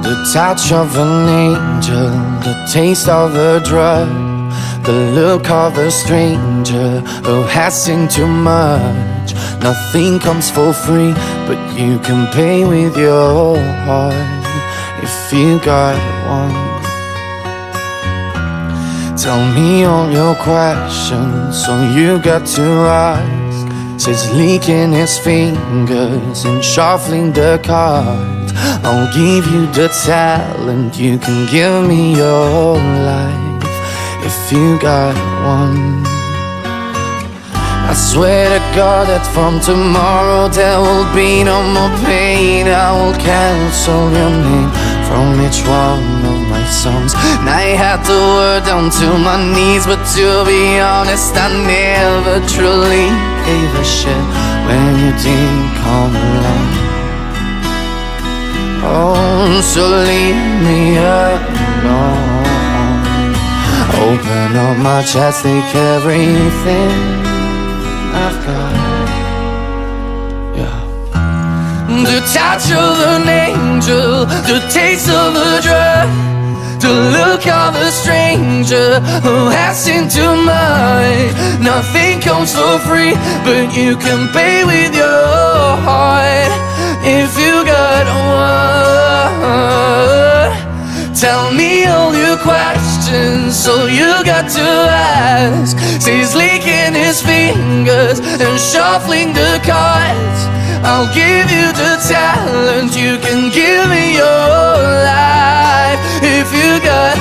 The touch of an angel, the taste of a drug, the look of a stranger who has seen too much. Nothing comes for free, but you can pay with your heart if you got one. Tell me all your questions, so you got to ask. Says licking his fingers and shuffling the cards. I'll give you the talent, you can give me your life if you got one. I swear to God that from tomorrow there will be no more pain. I will cancel your name from each one of my songs. And I had to work down to my knees, but to be honest, I never truly gave a shit when you didn't come along. Oh, so leave me alone. Open up my chest, take everything I've got. Yeah. The touch of an angel, the taste of a drug, the look of a stranger who has seen too much. Nothing comes for free, but you can pay with your heart if you got one. Tell me all your questions, so you got to ask. He's licking his fingers and shuffling the cards. I'll give you the talent, you can give me your life if you got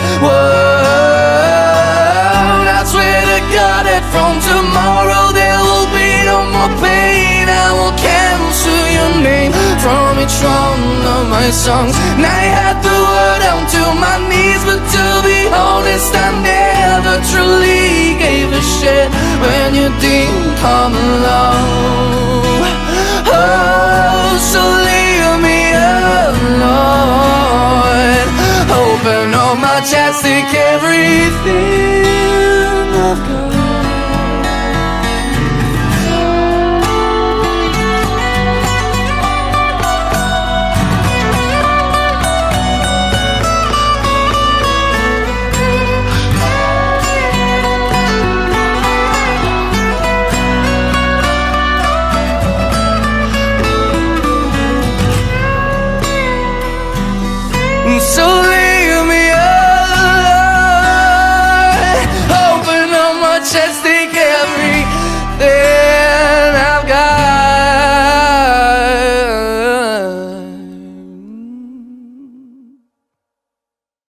one. I swear to God that from tomorrow there will be no more pain. I will cancel your name from each one of my songs. And I had to work down to my knees, but to be honest, I never truly gave a shit when you didn't come along. Oh, so leave me alone. Open up my chest, take everything I've got. So